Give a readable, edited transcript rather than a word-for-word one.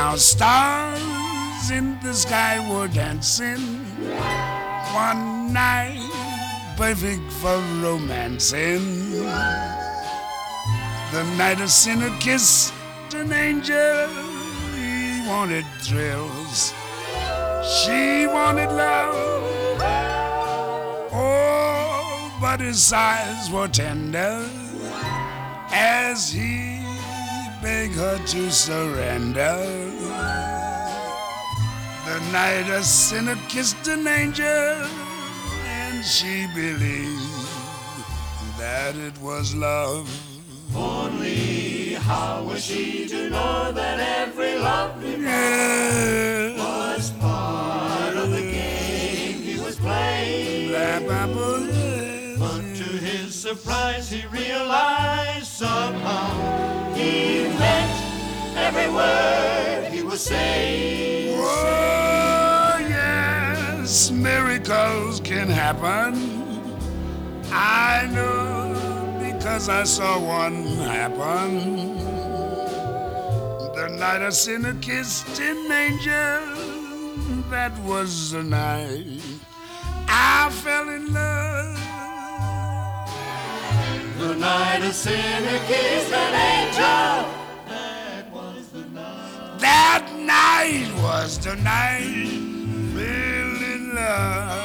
Now stars in the sky were dancing one night, perfect for romancing. The night a sinner kissed an angel. He wanted thrills, she wanted love. Oh, but his eyes were tender as he begged her to surrender. The night a sinner kissed an angel, and she believed that it was love. Only how was she to know that every lovely moment was part of the game he was playing? But to his surprise he realized somehow he meant every word he was saying. Oh yes, miracles can happen. I know, because I saw one happen. The night a sinner kissed an angel, that was the night I fell in love. The night a sinner kissed an angel, that was the night. That night was the night I fell in love.